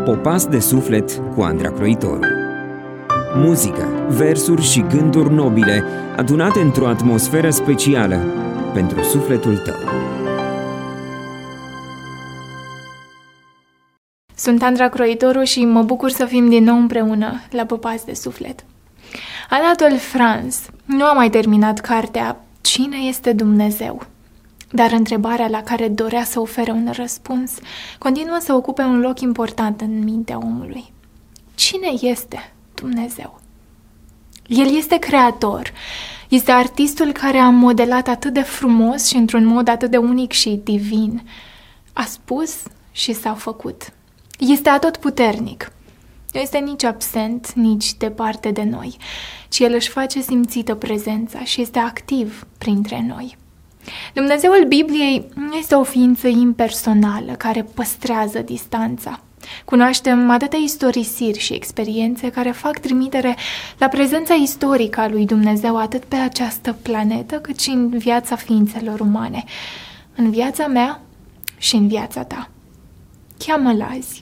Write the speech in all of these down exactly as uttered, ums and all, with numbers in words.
Popas de suflet cu Andra Croitoru. Muzică, versuri și gânduri nobile adunate într-o atmosferă specială pentru sufletul tău. Sunt Andra Croitoru și mă bucur să fim din nou împreună la Popas de suflet. Anatole France nu a mai terminat cartea Cine este Dumnezeu? Dar întrebarea la care dorea să ofere un răspuns continuă să ocupe un loc important în mintea omului. Cine este Dumnezeu? El este creator, este artistul care a modelat atât de frumos și într-un mod atât de unic și divin. A spus și s-a făcut. Este atotputernic. Nu este nici absent, nici departe de noi, ci El își face simțită prezența și este activ printre noi. Dumnezeul Bibliei nu este o ființă impersonală care păstrează distanța. Cunoaștem atâtea istorisiri și experiențe care fac trimitere la prezența istorică a lui Dumnezeu atât pe această planetă cât și în viața ființelor umane, în viața mea și în viața ta. Cheamă-L azi.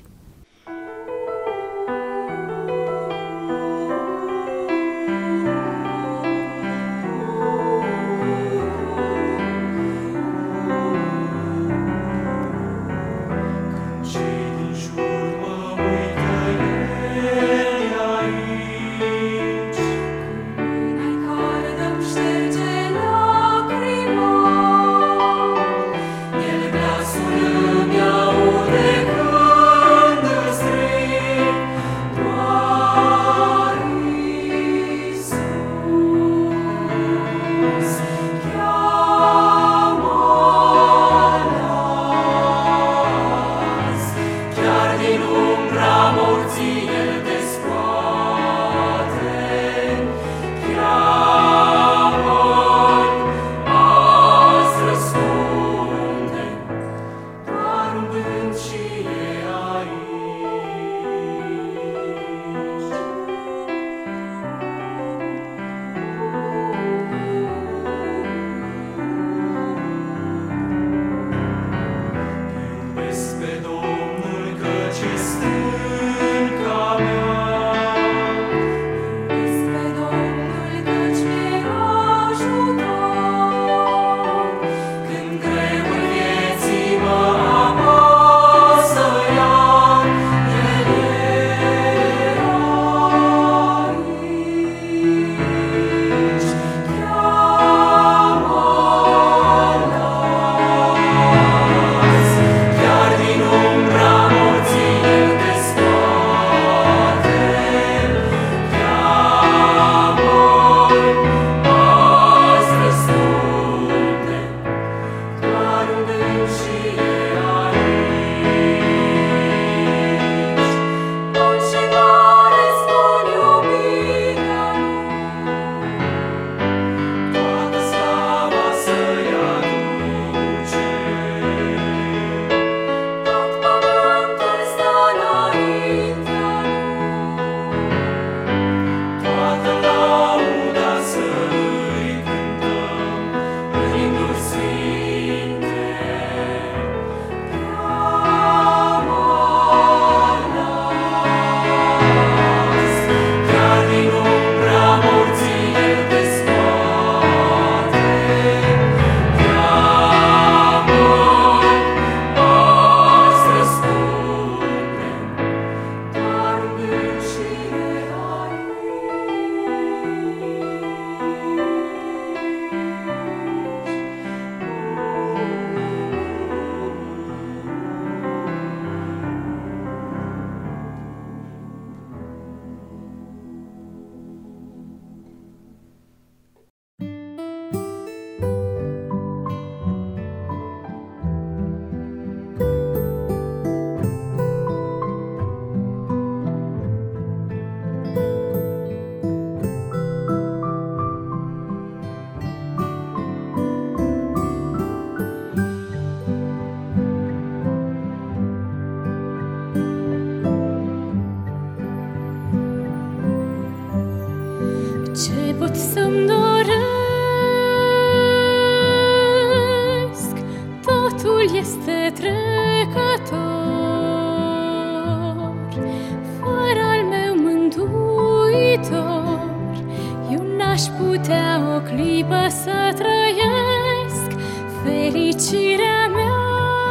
Fericirea mea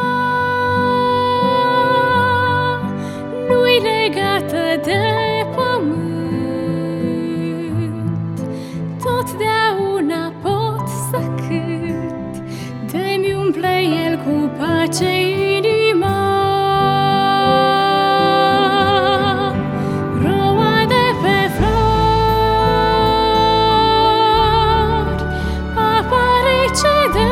nu-i legată de pământ. Totdeauna pot să cânt, de-mi umple El cu pace inima. Roade pe flori, apa rece de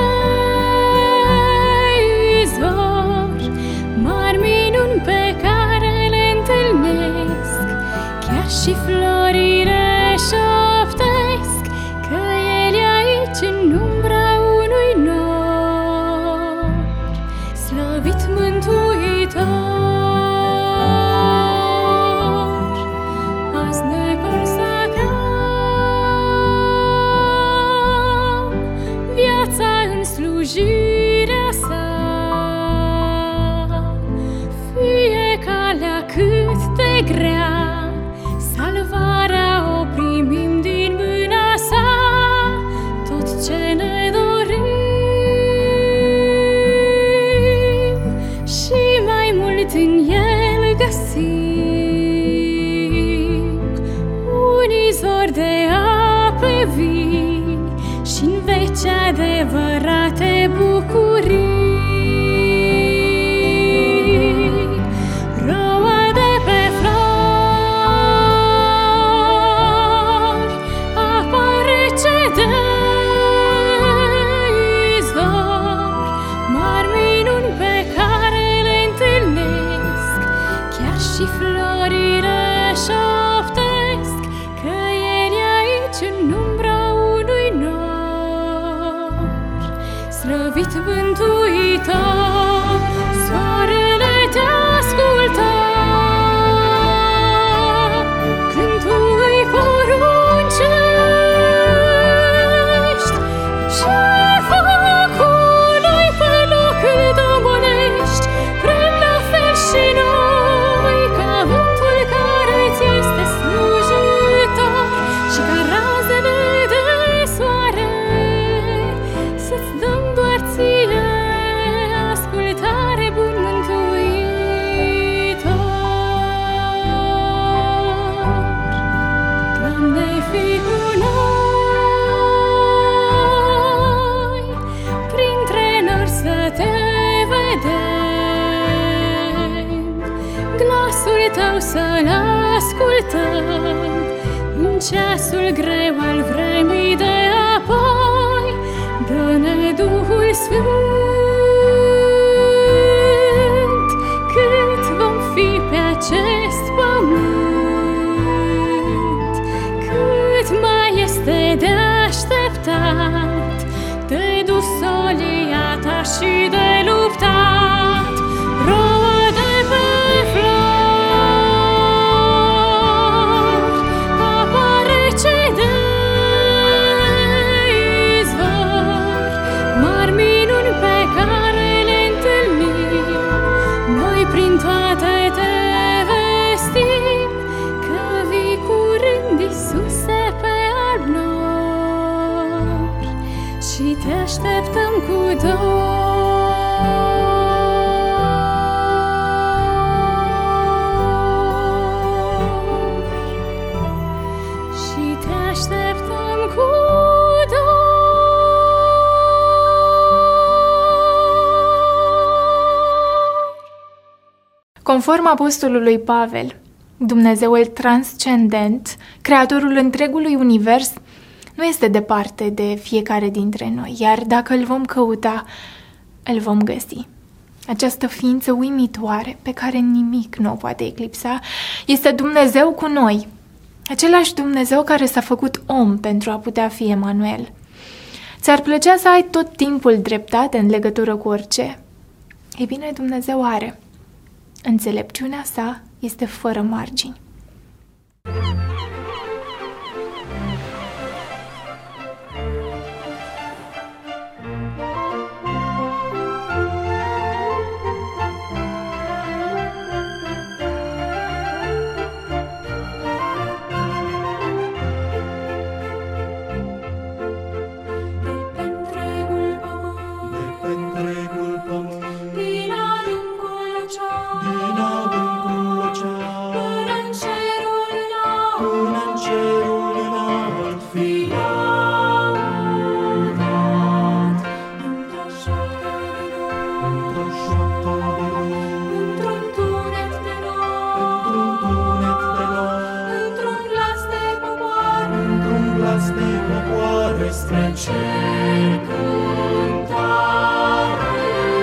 izvor, mari minuni pe care le întâlnesc, chiar și florile șoptesc că El e aici în umbra unui nor. Slăvit Mântuitor, azi ne consacrăm viața în slujirea sa. Fie calea cât de grea, salvarea o primim din mâna sa. Tot ce ne dorim și mai mult în El găsim, un izvor de ape vii și-n veci adevărate bucurii. Roade pe flori, apa rece de izvor, mari minuni pe care le întâlnesc, chiar și florile șoptesc că El e aici în umbra unui nor. Slăvit Mântuitor, soarele te ascultă când tu îi poruncești. Șefacului pe loc îl domolești, vrem la fel și noi ca vântul care ți este slujitor și ca razele de soare, să-ți dăm doar ție ascultare, bun Mântuitor. Doamne, fii cu noi, printre nori să te vedem, glasul Tău să-l ascultăm în ceasul greu al vremii de apoi. Dă-ne Duhul Sfânt cât vom fi pe acest pământ, cât mai este de așteptat, de dus solia Ta și de luptat. Roade pe flori, apa rece de izvor, mari minuni pe care le întâlnim, noi prin toate te vestim, că vii curând, Iisuse, pe al nor și te așteptăm cu dor. Și te așteptăm cu dor. Conform apostolului Pavel, Dumnezeul transcendent, creatorul întregului univers, nu este departe de fiecare dintre noi, iar dacă îl vom căuta, îl vom găsi. Această ființă uimitoare, pe care nimic nu o poate eclipsa, este Dumnezeu cu noi. Același Dumnezeu care s-a făcut om pentru a putea fi Emanuel. Ți-ar plăcea să ai tot timpul dreptate în legătură cu orice? Ei bine, Dumnezeu are. Înțelepciunea sa este fără margini. De pe întregul spre cer cântare,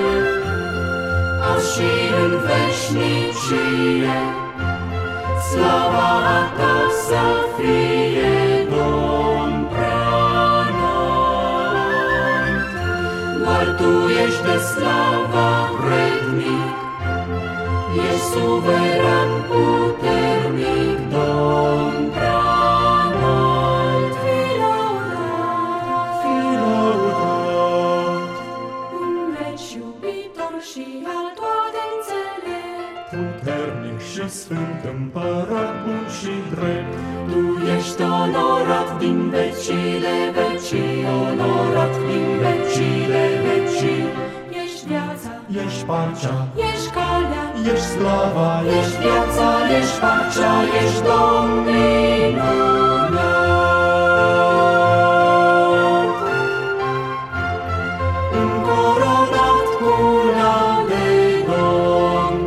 azi și în veșnicie, slava ta să fie, Domn preanalt. Doar tu ești de slava vrednic, ești suveran puternic, Domn preanalt. Fii lăudat, fii lăudat, în veci iubitor și al toate înțelept, puternic și sfânt, împărat bun și drept. tu ești onorat din vecile vecii, onorat din vecile vecii. Ești viața, Ești pacea, ești calea, ești slava, ești viața, ești pacea, ești Domn minunat. Încoronat cu laude, Domn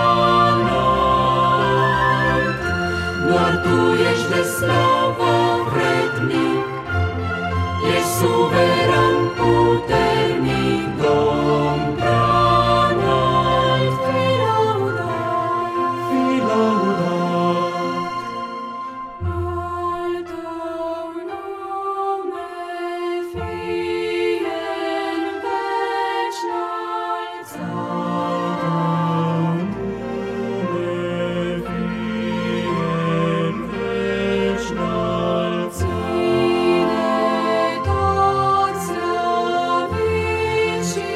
preanalt. Doar tu ești de slavă vrednic, ești suveran puternic, Domn preanalt. Fii lăudat, fii lăudat. al tău nume fie în veci înălțat. Ține tot slăvit și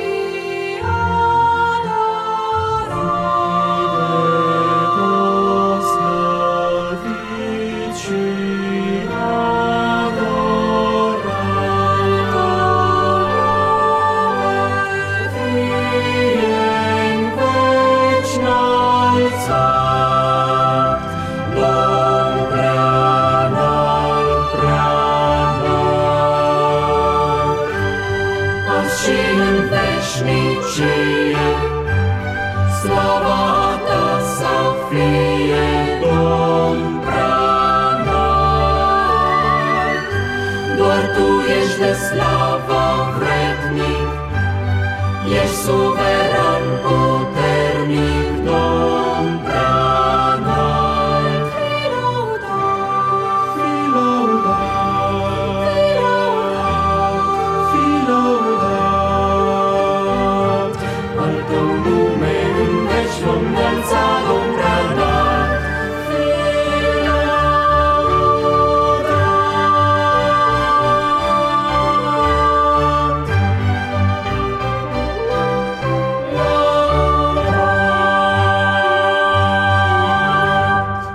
și în veșnicie, slava ta să fie, Domn preanalt. Doar tu ești de slavă vrednic, ești suveran puternic, Domn preanalt. Fii lăudat, Fii lăudat, fii lăudat, fii lăudat. al tău nume în veci vom înălța, Domn preanalt. Fii lăudat, lăudat.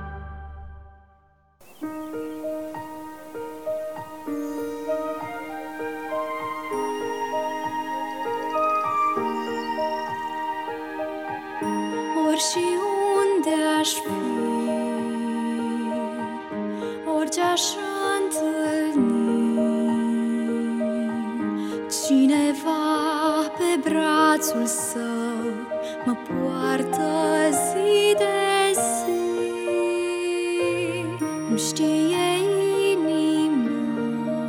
Ori și unde aș fi, orice aș întâlni, cineva pe brațul său mă poartă zi de zi. Îmi știe inima,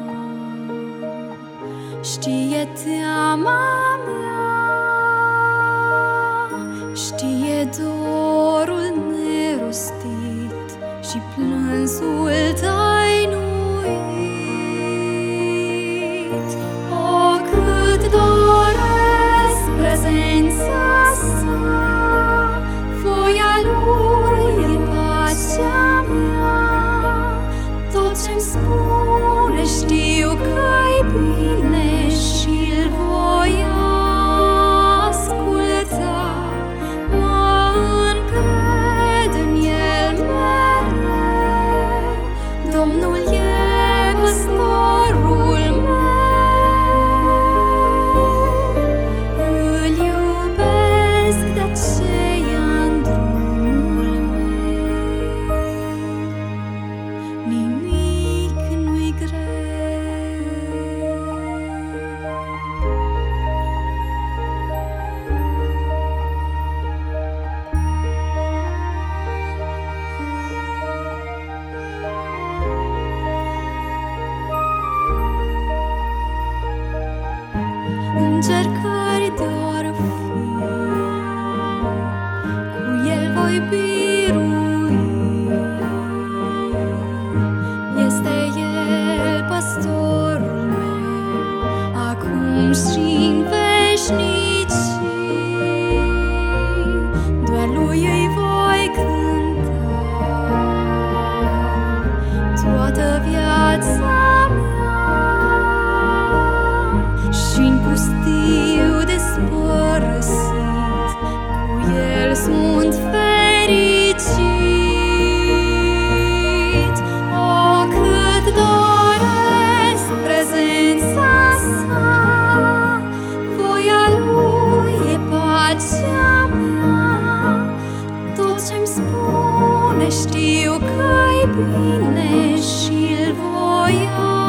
știe teama mea, știe dorul nerostit și plânsul tăinuit. O, cât doresc prezența sa, voia lui e pacea mea. Tot ce-mi spune știu că-i bine și-l voi spune, știu că-i bine și-l voi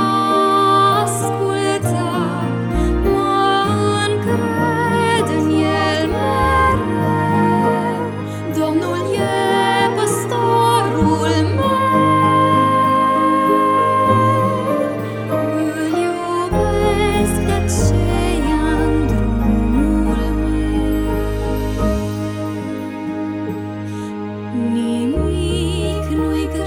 asculta. Mă încred în el mereu, Domnul e păstorul meu. Îl iubesc, de aceea-n drumul meu nimic nu-i greu.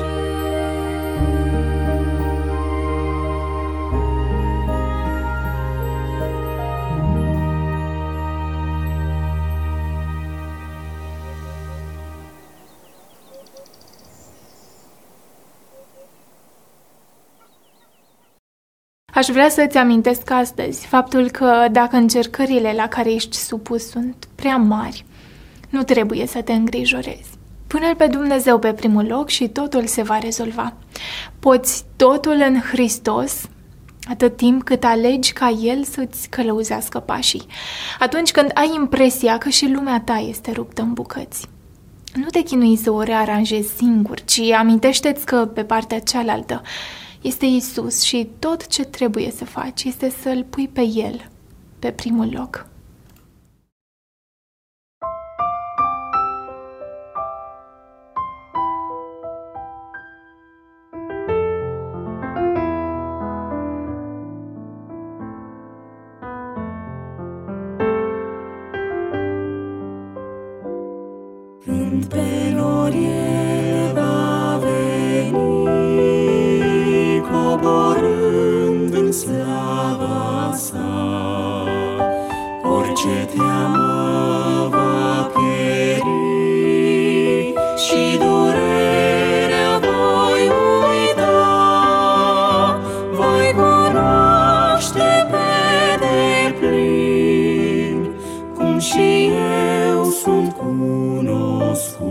Aș vrea să-ți amintesc astăzi faptul că dacă încercările la care ești supus sunt prea mari, nu trebuie să te îngrijorezi. Pune-L pe Dumnezeu pe primul loc și totul se va rezolva. Poți totul în Hristos atât timp cât alegi ca El să-ți călăuzească pașii. Atunci când ai impresia că și lumea ta este ruptă în bucăți. Nu te chinui să o rearanjezi singur, ci amintește-ți că pe partea cealaltă este Isus și tot ce trebuie să faci este să-L pui pe El pe primul loc. Când pe nori El va veni, coborând în slava sa, orice teamă va pieri și durerea voi uita, voi cunoaște pe deplin cum și eu sunt cunoscut.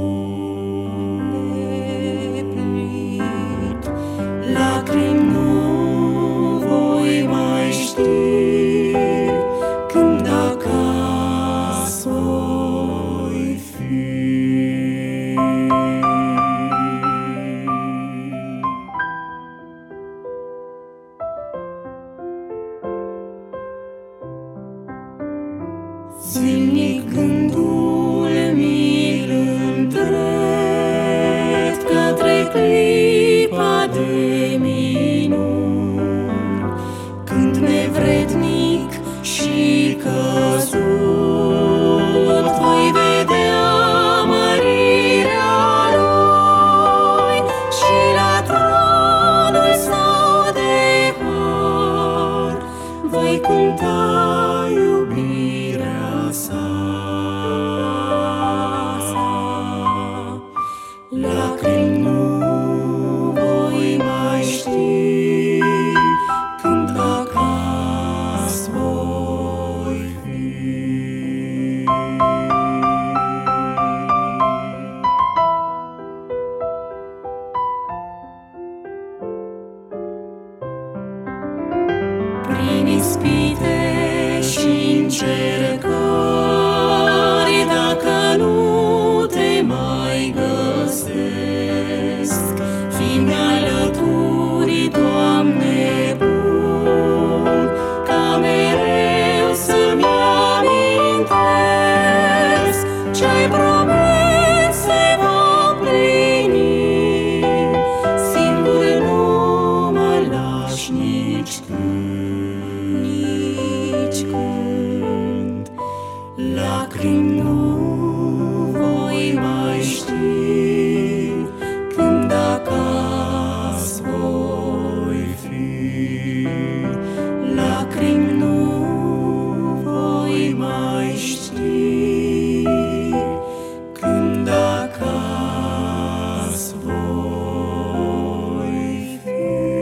Lacrimi nu voi mai ști când acasă voi fi. Zilnic gândul mi-l îndrept către clipa de minuni, când nevrednic și căzut voi vedea mărirea Lui și la tronul Său de har voi cânta iubirea Sa. Lacrimi nu voi mai ști când acasă voi fi. Prin ispite și încercări, dacă nu te mai găsesc, fii-mi alături, Doamne bun, ca mereu să-mi amintesc ce-ai promis se va plini. Singur nu mă lași nici când, nici când. Lacrimi nu voi mai ști când acasă voi fi. Lacrimi nu voi mai ști când acasă voi fi.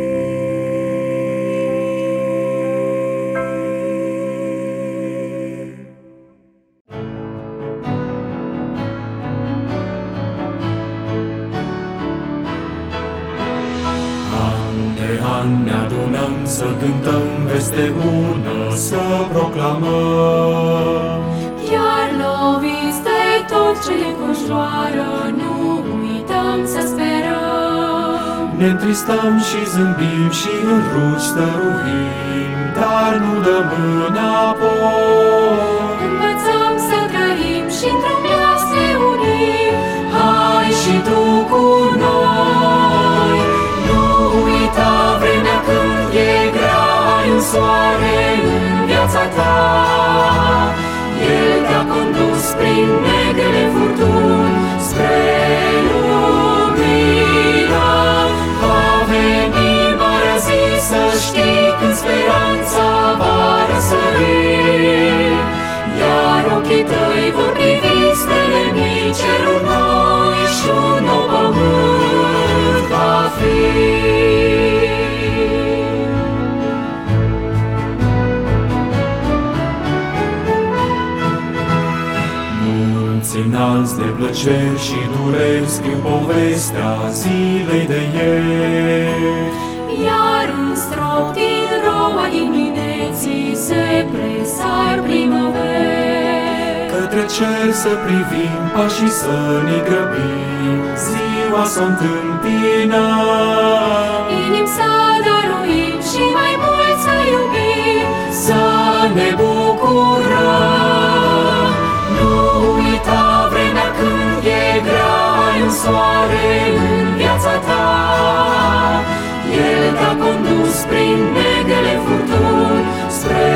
An ne adunăm să cântăm veste bună, să proclamăm. Iar loviți de tot ce-i înconjoară, nu învățăm să sperăm. Ne întristăm și zâmbim și în rugi stăruim, dar nu dăm înapoi. Învățăm să trăim și într-un glas ne unim. Hai și tu cu noi. Nu uita vremea când e grea, ai un soare în viața ta. El te-a condus prin negrele furtuni spre lumina. Va veni marea zi, să știi, când speranța va răsări. Iar ochii tăi vor privi stele mici, ceruri noi și un nou pământ va fi. Mulți înalți de plăceri și dureri scriu povestea zilei de ieri. Iar în strop din roa dimineții se presar primăveri. Către cer să privim, pașii să ne grăbim, ziua s-o întâmpină. Inim să dăruim și mai mult să iubim, să ne bucurăm. Nu uita vremea când e grea, ai un soare în viața ta. El te-a condus prin negrele furtuni spre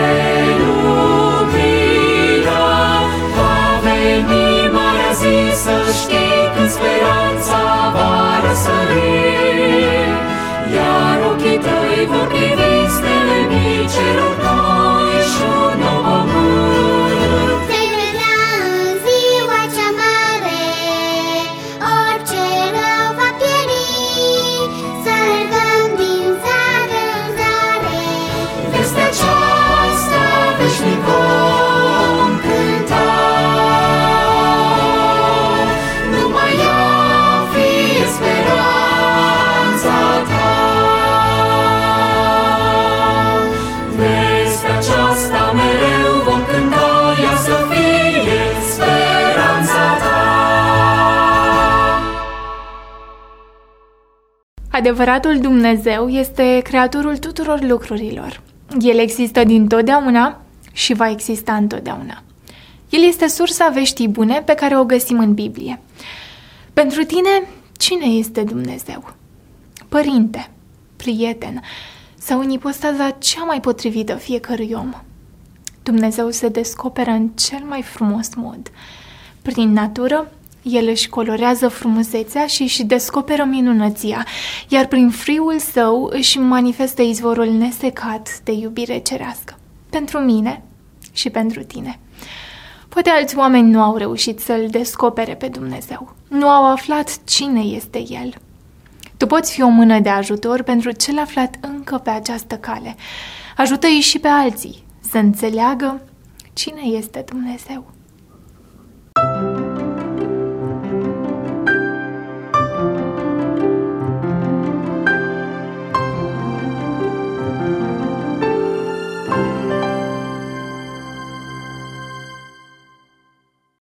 lumina. Va veni marea zi, să știi, când speranța va răsări. Iar ochii tăi vor privi stele mici, ceruri noi și un nou pământ. Vei vedea în ziua cea mare, orice rău va pieri. Să alergăm din zare în zare, Vestea aceasta veșnic vom cânta. Numai ea fie speranța ta. Vestea aceasta mereu vom cânta, ea să fie speranța ta. Adevăratul Dumnezeu este creatorul tuturor lucrurilor. El există dintotdeauna și va exista întotdeauna. El este sursa veștii bune pe care o găsim în Biblie. Pentru tine, cine este Dumnezeu? Părinte, prieten sau în ipostaza cea mai potrivită fiecărui om? Dumnezeu se descoperă în cel mai frumos mod. Prin natură, El își colorează frumusețea și își descoperă minunăția, iar prin friul său își manifestă izvorul nesecat de iubire cerească. Pentru mine și pentru tine. Poate alți oameni nu au reușit să-L descopere pe Dumnezeu. Nu au aflat cine este El. Tu poți fi o mână de ajutor pentru cel aflat încă pe această cale. Ajută-i și pe alții să înțeleagă cine este Dumnezeu.